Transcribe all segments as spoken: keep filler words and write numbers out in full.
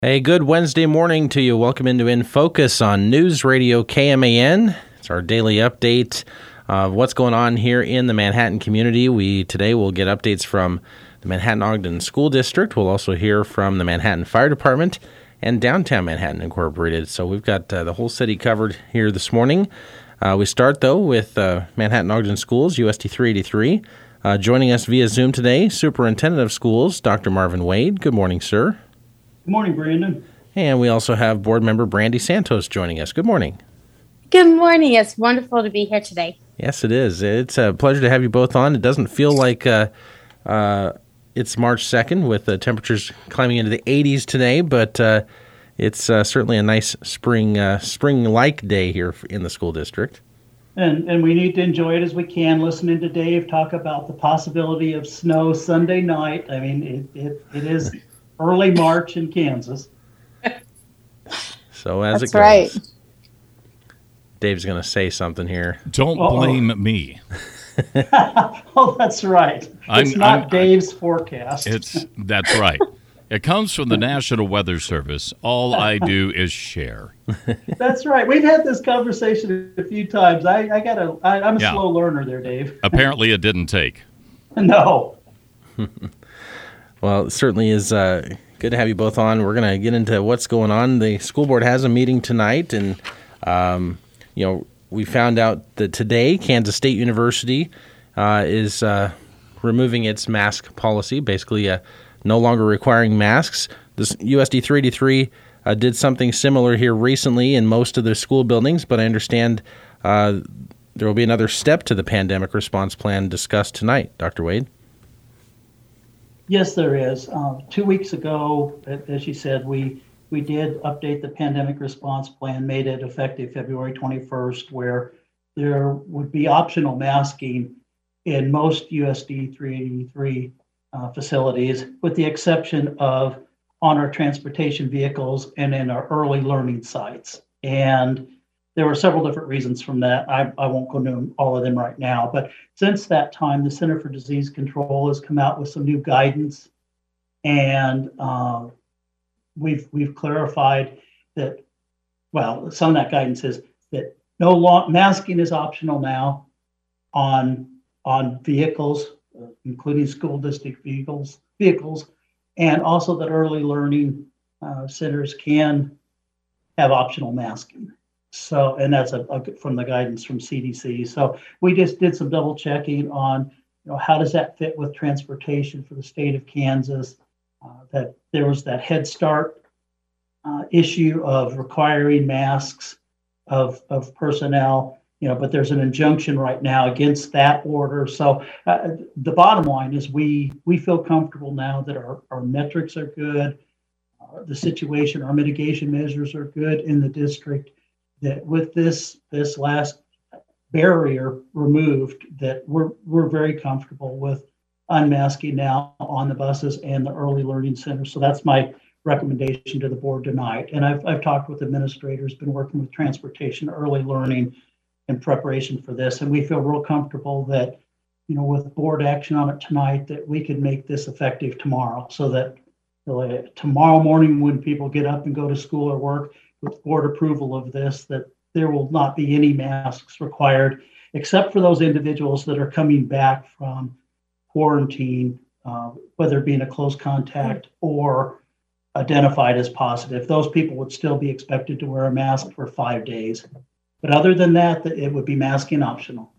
Hey, good Wednesday morning to you. Welcome into In Focus on News Radio K M A N. It's our daily update of what's going on here in the Manhattan community. We today will get updates from the Manhattan-Ogden School District. We'll also hear from the Manhattan Fire Department and Downtown Manhattan Incorporated. So we've got uh, the whole city covered here this morning. Uh, we start, though, with uh, Manhattan-Ogden Schools, U S D three eighty-three. Uh, joining us via Zoom today, Superintendent of Schools, Doctor Marvin Wade. Good morning, sir. Good morning, Brandon. And we also have board member Brandy Santos joining us. Good morning. Good morning. It's wonderful to be here today. Yes, it is. It's a pleasure to have you both on. It doesn't feel like uh, uh, it's March second with the temperatures climbing into the eighties today, but uh, it's uh, certainly a nice spring, uh, spring-like day here in the school district. And and we need to enjoy it as we can, listening to Dave talk about the possibility of snow Sunday night. I mean, it, it, it is early March in Kansas. So as That's it goes. right. Dave's going to say something here. Don't Uh-oh. blame me. Oh, that's right. It's I'm- not I'm- Dave's forecast. It's that's right. It comes from the National Weather Service. All I do is share. That's right. We've had this conversation a few times. I, I gotta. I, I'm a Yeah. slow learner there, Dave. Apparently, it didn't take. No. Well, it certainly is uh, good to have you both on. We're going to get into what's going on. The school board has a meeting tonight, and um, you know we found out that today Kansas State University uh, is uh, removing its mask policy, basically uh, no longer requiring masks. This U S D three eighty-three uh, did something similar here recently in most of the school buildings, but I understand uh, there will be another step to the pandemic response plan discussed tonight. Doctor Wade? Yes, there is. Uh, two weeks ago, as you said, we we did update the pandemic response plan, made it effective February twenty-first, where there would be optional masking in most U S D three eighty-three uh, facilities, with the exception of on our transportation vehicles and in our early learning sites. And there were several different reasons from that. I, I won't go into all of them right now, but since that time, the Center for Disease Control has come out with some new guidance, and uh, we've we've clarified that. Well, some of that guidance is that no long, masking is optional now on on vehicles, uh, including school district vehicles, vehicles, and also that early learning uh, centers can have optional masking. So, and that's a, a, from the guidance from C D C. So we just did some double checking on, you know, how does that fit with transportation for the state of Kansas? Uh, that there was that Head Start uh, issue of requiring masks of of personnel, you know, but there's an injunction right now against that order. So uh, the bottom line is we we feel comfortable now that our, our metrics are good, uh, the situation, our mitigation measures are good in the district. That with this this last barrier removed, that we're we're very comfortable with unmasking now on the buses and the early learning centers. So that's my recommendation to the board tonight. And I've I've talked with administrators, been working with transportation, early learning in preparation for this, and we feel real comfortable that, you know, with board action on it tonight, that we could make this effective tomorrow, so that uh, tomorrow morning when people get up and go to school or work, with board approval of this, that there will not be any masks required, except for those individuals that are coming back from quarantine, uh, whether it be in a close contact or identified as positive. Those people would still be expected to wear a mask for five days. But other than that, it would be masking optional.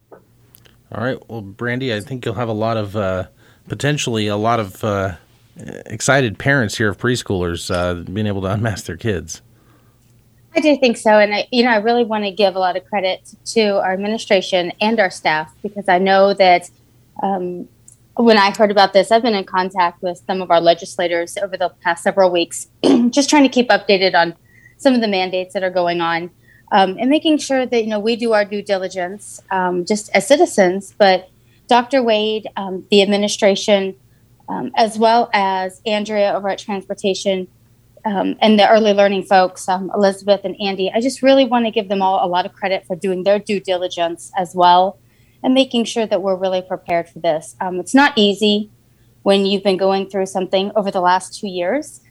All right. Well, Brandy, I think you'll have a lot of, uh, potentially a lot of uh, excited parents here of preschoolers uh, being able to unmask their kids. I do think so. And, I, you know, I really want to give a lot of credit to our administration and our staff, because I know that um, when I heard about this, I've been in contact with some of our legislators over the past several weeks, just trying to keep updated on some of the mandates that are going on, um, and making sure that, you know, we do our due diligence um, just as citizens. But Doctor Wade, um, the administration, um, as well as Andrea over at Transportation, Um, and the early learning folks, um, Elizabeth and Andy, I just really want to give them all a lot of credit for doing their due diligence as well, and making sure that we're really prepared for this. Um, it's not easy when you've been going through something over the last two years.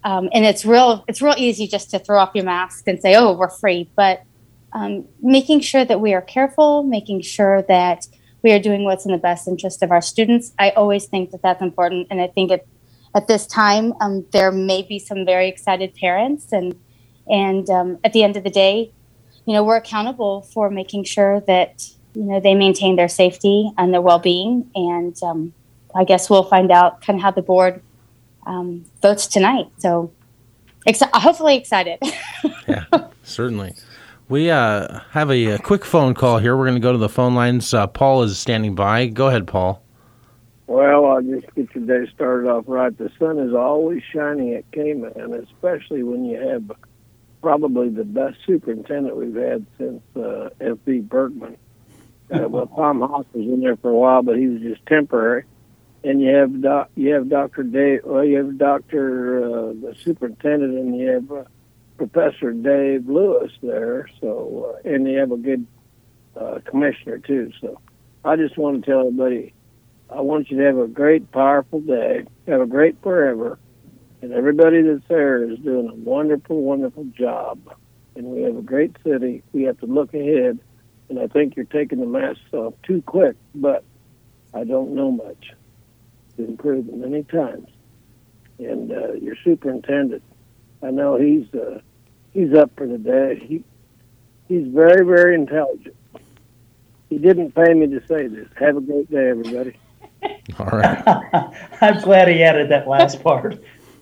Um, and it's real, it's real easy just to throw off your mask and say, oh, we're free. But um, making sure that we are careful, making sure that we are doing what's in the best interest of our students. I always think that that's important. And I think it, at this time, um, there may be some very excited parents. And, and um, at the end of the day, you know, we're accountable for making sure that, you know, they maintain their safety and their well-being. And um, I guess we'll find out kind of how the board um, votes tonight. So ex- hopefully excited. Yeah, certainly. We uh, have a, a quick phone call here. We're going to go to the phone lines. Uh, Paul is standing by. Go ahead, Paul. Well, I'll just get your day started off right. The sun is always shining at K-Man, especially when you have probably the best superintendent we've had since uh, F B Bergman. Uh, well, Tom Haas was in there for a while, but he was just temporary. And you have doc, you have Doctor Dave. Well, you have Doctor Uh, the superintendent, and you have uh, Professor Dave Lewis there. So, uh, and you have a good uh, commissioner too. So, I just want to tell everybody, I want you to have a great, powerful day. Have a great forever. And everybody that's there is doing a wonderful, wonderful job. And we have a great city. We have to look ahead. And I think you're taking the masks off too quick, but I don't know much. It's been proven many times. And uh, your superintendent, I know he's uh, he's up for the day. He he's very, very intelligent. He didn't pay me to say this. Have a great day, everybody. All right. I'm glad he added that last part.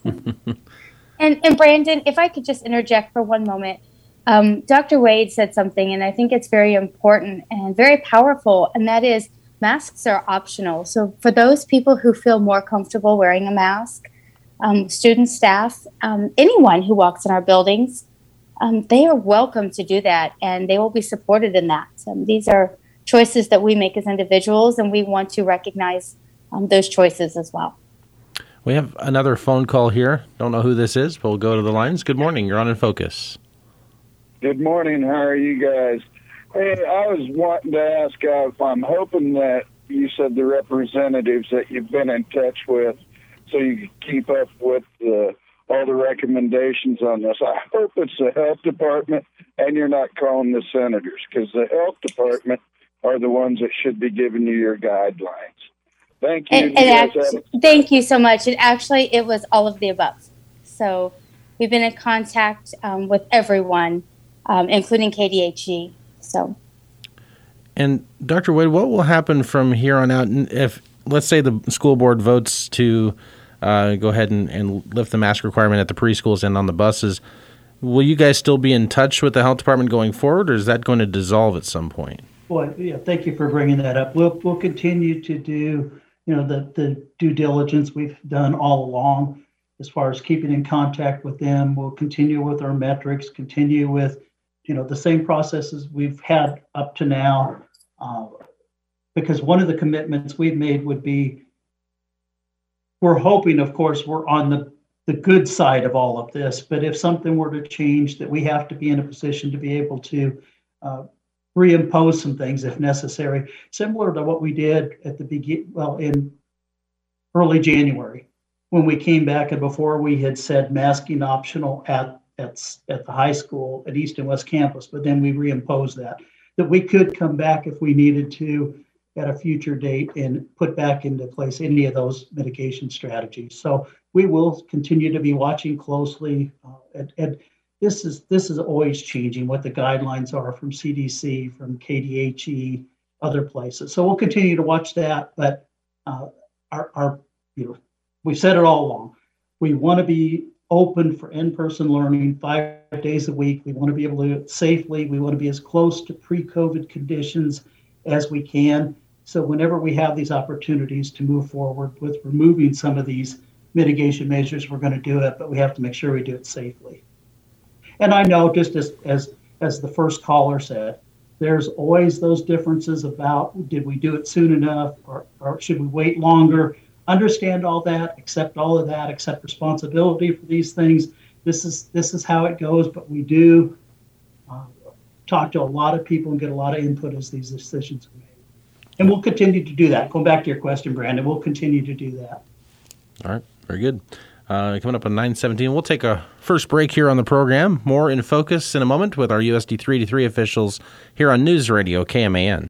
And, and Brandon, if I could just interject for one moment. Um, Doctor Wade said something, and I think it's very important and very powerful, and that is masks are optional. So for those people who feel more comfortable wearing a mask, um, students, staff, um, anyone who walks in our buildings, um, they are welcome to do that, and they will be supported in that. Um, these are choices that we make as individuals, and we want to recognize um, those choices as well. We have another phone call here. Don't know who this is, but we'll go to the lines. Good morning. You're on In Focus. Good morning. How are you guys? Hey, I was wanting to ask, uh, if I'm hoping that you said the representatives that you've been in touch with so you can keep up with the, all the recommendations on this. I hope it's the health department and you're not calling the senators, because the health department are the ones that should be giving you your guidelines. Thank you. And, you and guys actually, have- thank you so much. And actually, it was all of the above. So we've been in contact um, with everyone, um, including K D H E. So. And Doctor Wade, what will happen from here on out if, let's say, the school board votes to uh, go ahead and, and lift the mask requirement at the preschools and on the buses? Will you guys still be in touch with the health department going forward, or is that going to dissolve at some point? Boy, yeah, thank you for bringing that up. We'll we'll continue to do, you know, the the due diligence we've done all along, as far as keeping in contact with them. We'll continue with our metrics, continue with, you know, the same processes we've had up to now. Uh, because one of the commitments we've made would be, we're hoping, of course, we're on the the good side of all of this. But if something were to change, that we have to be in a position to be able to uh, reimpose some things if necessary, similar to what we did at the begin, well, in early January, when we came back and before we had said masking optional at, at, at the high school at East and West Campus, but then we reimposed that, that we could come back if we needed to at a future date and put back into place any of those mitigation strategies. So we will continue to be watching closely, uh, and, and This is this is always changing, what the guidelines are from C D C, from K D H E, other places. So we'll continue to watch that. But uh, our, our, you know, we've said it all along. We want to be open for in-person learning five days a week. We want to be able to do it safely. We want to be as close to pre-COVID conditions as we can. So whenever we have these opportunities to move forward with removing some of these mitigation measures, we're going to do it. But we have to make sure we do it safely. And I know, just as, as as the first caller said, there's always those differences about, did we do it soon enough, or, or should we wait longer? Understand all that, accept all of that, accept responsibility for these things. This is this is how it goes, but we do uh, talk to a lot of people and get a lot of input as these decisions are made. And we'll continue to do that. Going back to your question, Brandon, we'll continue to do that. All right, very good. Uh, coming up on nine seventeen, we'll take a first break here on the program. More in focus in a moment with our U S D three eighty-three officials here on News Radio K M A N.